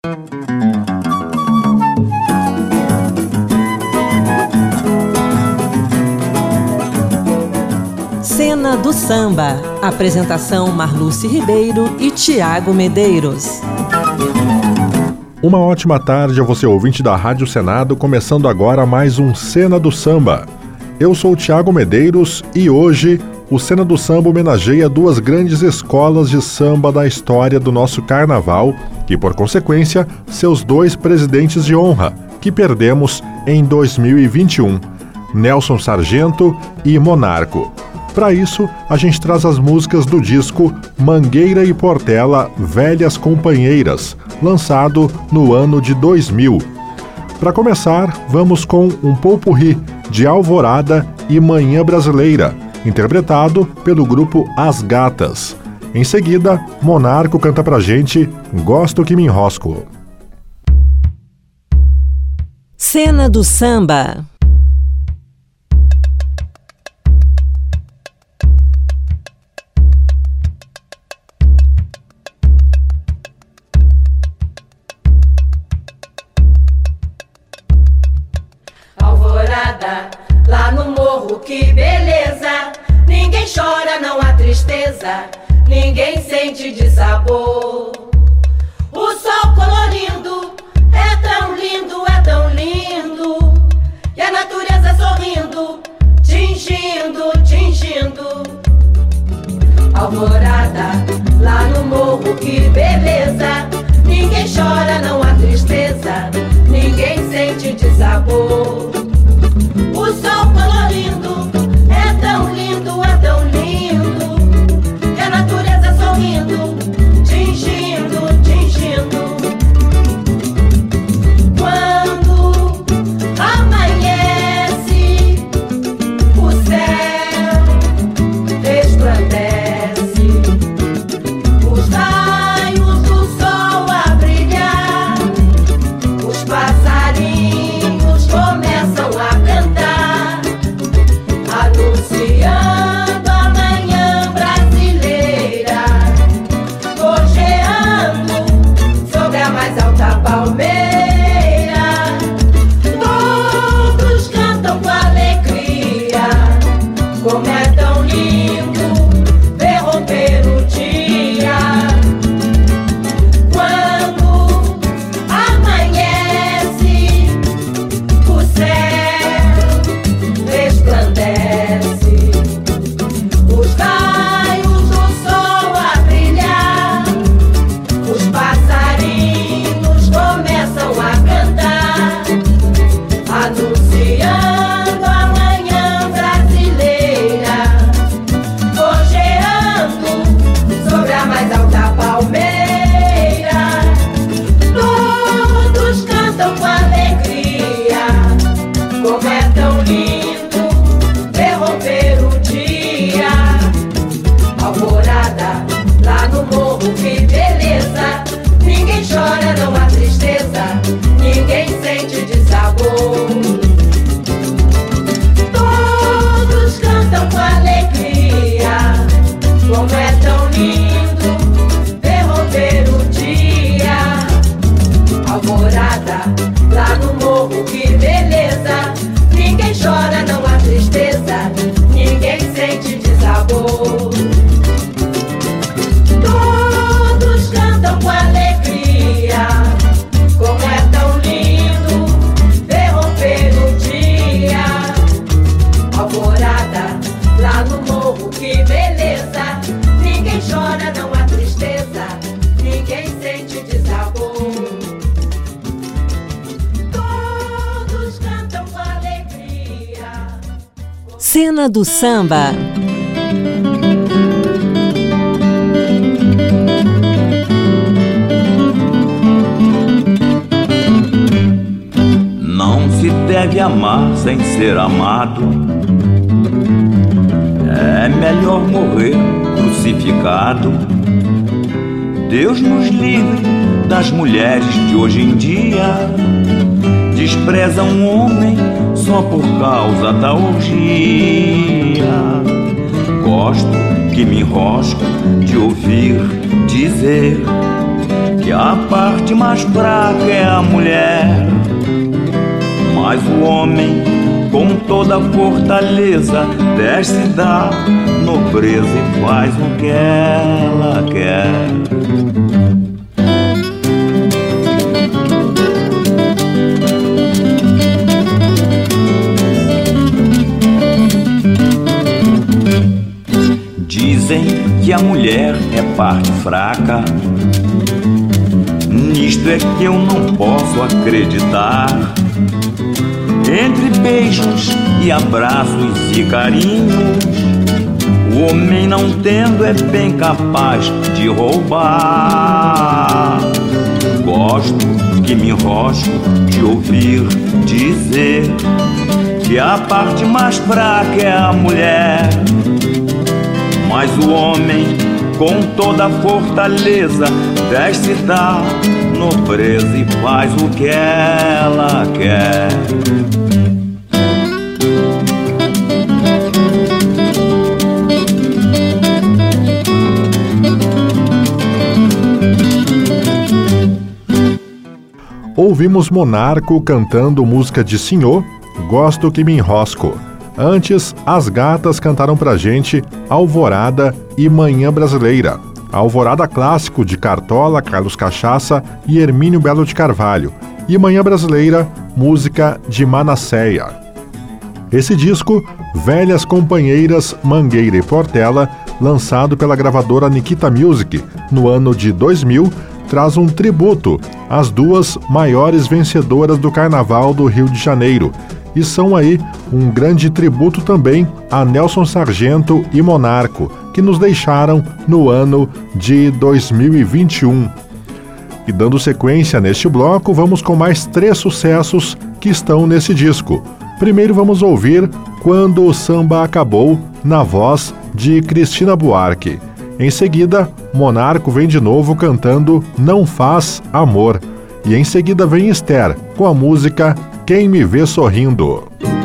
Cena do Samba. Apresentação Marluce Ribeiro e Tiago Medeiros. Uma ótima tarde a você, ouvinte da Rádio Senado, começando agora mais um Cena do Samba. Eu sou o Tiago Medeiros e hoje o Cena do Samba homenageia duas grandes escolas de samba da história do nosso carnaval e, por consequência, seus dois presidentes de honra, que perdemos em 2021, Nelson Sargento e Monarco. Para isso, a gente traz as músicas do disco Mangueira e Portela, Velhas Companheiras, lançado no ano de 2000. Para começar, vamos com um pot-pourri de Alvorada e Manhã Brasileira, interpretado pelo grupo As Gatas. Em seguida, Monarco canta pra gente Gosto que me enrosco. Cena do Samba. Lá no morro, que beleza. Ninguém chora, não há tristeza. Ninguém sente dissabor. O sol colorindo é tão lindo, é tão lindo. E a natureza sorrindo, tingindo, tingindo. Alvorada, lá no morro, que beleza. Ninguém chora, não há tristeza. Ninguém sente dissabor. O sol colorindo é tão lindo, é tão lindo. E a natureza sorrindo, tingindo, tingindo. Quando amanhece, o céu resplandece, os raios do sol a brilhar, os passarinhos começam a cantar, anunciando a manhã brasileira, gorjeando sobre a mais alta palmeira. Todos cantam com alegria, como é tão lindo ver romper o dia. Quando amanhece, o céu resplandece, os raios do sol a brilhar, os passarinhos começam a cantar, anunciando a manhã brasileira, gorjeando sobre a mais alta palmeira. Todos cantam com alegria, como é tão lindo ver romper o dia. Alvorada, lá no morro, que beleza. Ninguém chora, não há tristeza. Ninguém sente dissabor. Todos cantam com alegria, como é tão lindo ver romper o dia. Alvorada, lá no morro, que beleza. Ninguém chora, não há tristeza. Ninguém sente dissabor. Todos cantam com alegria, como é tão lindo ver romper o dia. Alvorada, lá no morro, que beleza. Ninguém chora, não há tristeza. Ninguém sente dissabor. Todos cantam com alegria. Cena do Samba. Não se deve amar sem ser amado. É melhor morrer crucificado. Deus nos livre das mulheres de hoje em dia. Desprezam um homem só por causa da orgia. Gosto que me enrosco de ouvir dizer que a a parte mais fraca é a mulher. Mas o homem, com toda a fortaleza, desce e dá nobreza e faz o que ela quer. Dizem que a mulher é parte fraca. Nisto é que eu não posso acreditar. Entre beijos e abraços e carinhos, o homem não tendo é bem capaz de roubar. Gosto que me enrosco de ouvir dizer que a parte mais fraca é a mulher. Mas o homem, com toda a fortaleza, desce e dá nobreza e faz o que ela quer. Ouvimos Monarco cantando música de Senhor, Gosto que me enrosco. Antes, as gatas cantaram pra gente Alvorada e Manhã Brasileira. Alvorada clássico de Cartola, Carlos Cachaça e Hermínio Belo de Carvalho. E Manhã Brasileira, música de Manasseia. Esse disco, Velhas Companheiras, Mangueira e Portela, lançado pela gravadora Nikita Music no ano de 2000, traz um tributo às duas maiores vencedoras do Carnaval do Rio de Janeiro, e são aí um grande tributo também a Nelson Sargento e Monarco, que nos deixaram no ano de 2021. E dando sequência neste bloco, vamos com mais 3 sucessos que estão nesse disco. Primeiro vamos ouvir Quando o Samba Acabou, na voz de Cristina Buarque. Em seguida, Monarco vem de novo cantando Não Faz Amor. E em seguida vem Esther, com a música Quem Me Vê Sorrindo.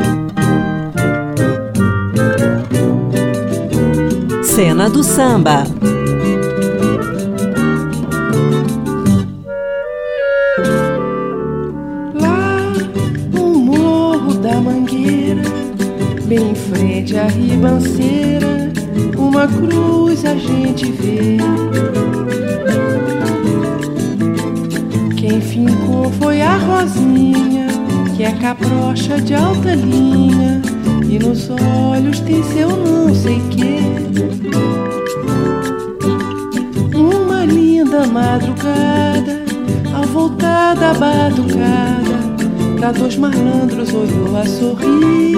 Cena do Samba. Lá no Morro da Mangueira, bem em frente à ribanceira, uma cruz a gente vê. Quem fincou foi a Rosinha, que é caprocha de alta linha, e nos olhos tem seu não sei quê. Uma linda madrugada, ao voltar da batucada, pra 2 malandros olhou a sorrir.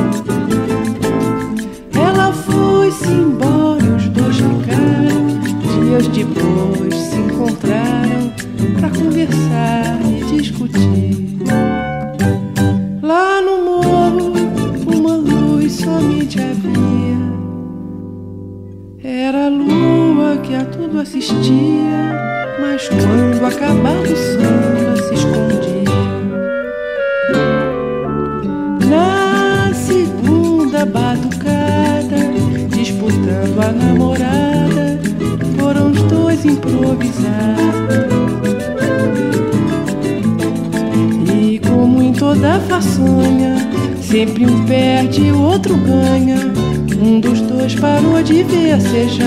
Ela foi-se embora e os 2 ficaram. Dias depois se encontraram pra conversar e discutir. Lá no morro uma luz somente havia. Era a lua que a tudo assistia, mas quando acabava o samba se escondia. Na segunda batucada, disputando a namorada, foram os 2 improvisar. E como em toda façanha, sempre um perde e o outro ganha, um dos 2 parou de versejar.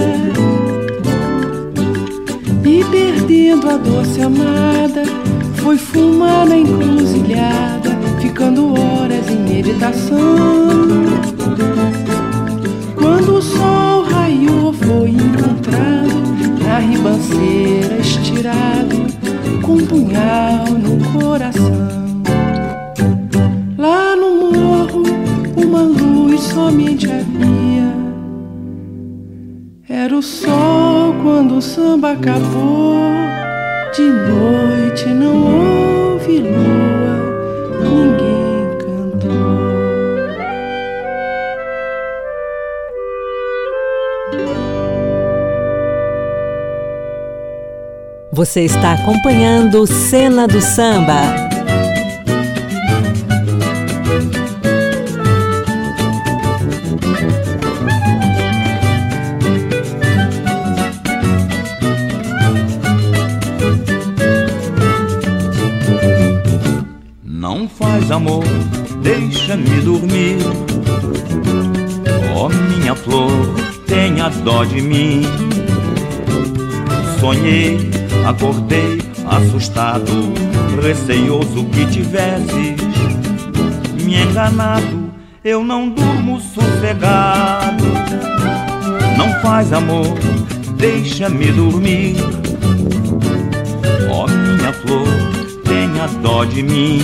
E perdendo a doce amada, foi fumar na encruzilhada, ficando horas em meditação. Quando o sol raiou, foi encontrado na ribanceira estirado, com um punhal no coração. Lá no morro uma luz somente havia. Era o sol quando o samba acabou. De noite não houve lua, ninguém cantou. Você está acompanhando Cena do Samba. não faz amor, deixa-me dormir. Oh, minha flor, tenha dó de mim. Sonhei, acordei, assustado, receioso que tivesses me enganado. Eu não durmo sossegado. Não faz amor, deixa-me dormir. Oh, minha flor, tenha dó de mim.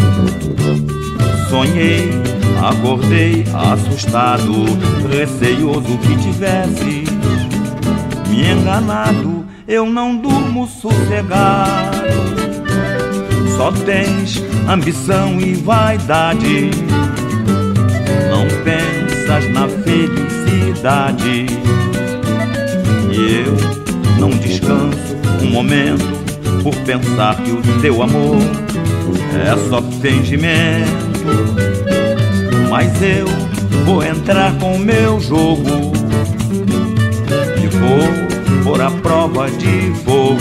Sonhei, acordei, assustado, receioso que tivesse me enganado. Eu não durmo sossegado. Só tens ambição e vaidade, não pensas na felicidade. E eu não descanso um momento por pensar que o teu amor é só fingimento. Mas eu vou entrar com o meu jogo e vou pôr a prova de fogo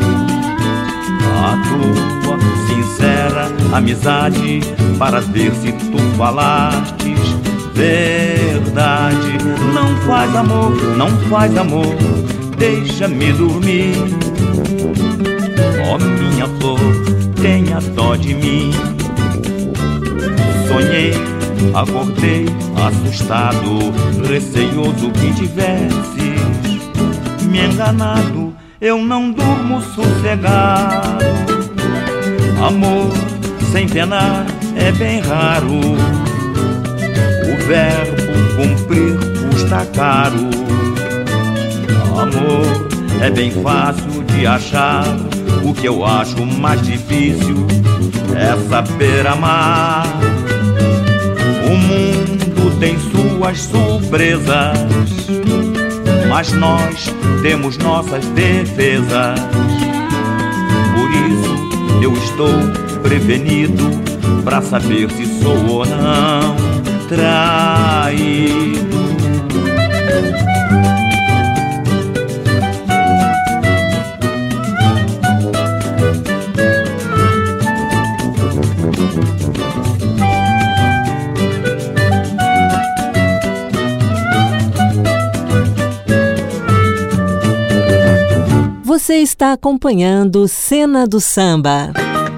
a tua sincera amizade, para ver se tu falastes verdade. Não faz amor, não faz amor, deixa-me dormir. Oh, minha flor, tenha dó de mim. Sonhei, acordei, assustado, receioso que tivesses me enganado. Eu não durmo sossegado. Amor sem penar é bem raro. O verbo cumprir custa caro. Amor é bem fácil de achar. O que eu acho mais difícil é saber amar. O mundo tem suas surpresas, mas nós temos nossas defesas. Por isso eu estou prevenido pra saber se sou ou não traído. Você está acompanhando Cena do Samba.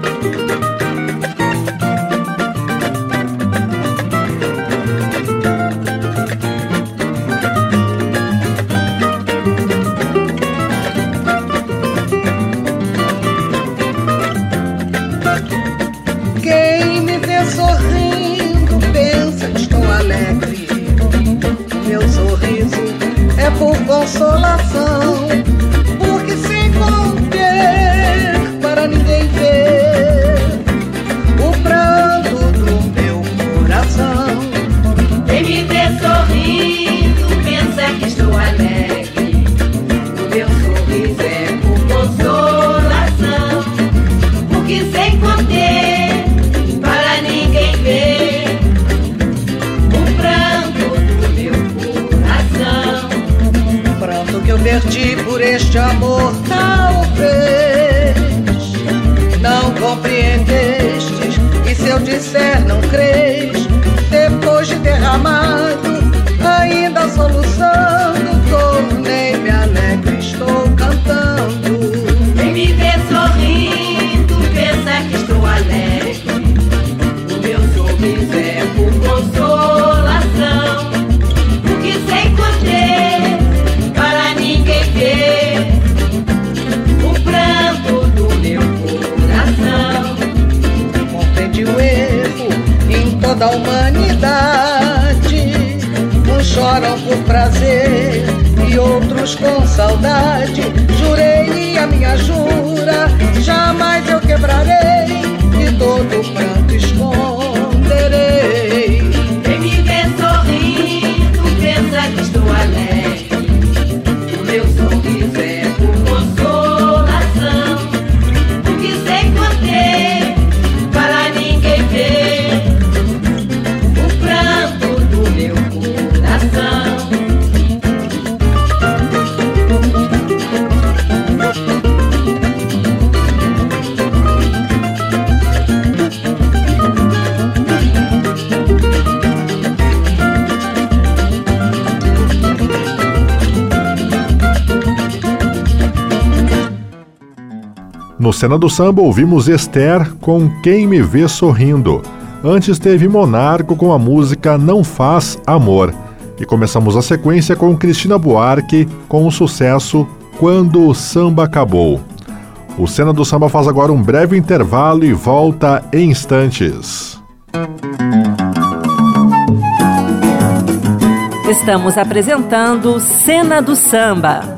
Quem me vê sorrindo pensa que estou alegre. Meu sorriso é por consolação, porque sem conter para ninguém ver o pranto do meu coração. Quem me vê sorrindo pensa que estou alegre. O meu sorriso é por consolação, porque sem conter para ninguém ver o pranto do meu coração. Pranto que eu perdi por este amor, talvez não compreendestes, e se eu disser não crês, depois de derramado, ainda soluçando, tornei-me alegre, estou cantando. Quem me vê sorrindo pensa que estou alegre. O meu sorriso é por consolação, porque sem conter para ninguém ver o pranto do meu coração. Compreende o erro em toda a humanidade. Uns choram por prazer e outros com saudade. Jurei a minha jura, jamais eu quebrarei, e todo o pranto esconderei. Quem me vê sorrindo pensa que estou alegre. O meu sorriso é por consolação, porque sem conter para ninguém ver o pranto do meu coração. No Cena do Samba ouvimos Esther com Quem Me Vê Sorrindo. Antes teve Monarco com a música Não Faz Amor. E começamos a sequência com Cristina Buarque com o sucesso Quando o Samba Acabou. O Cena do Samba faz agora um breve intervalo e volta em instantes. Estamos apresentando Cena do Samba.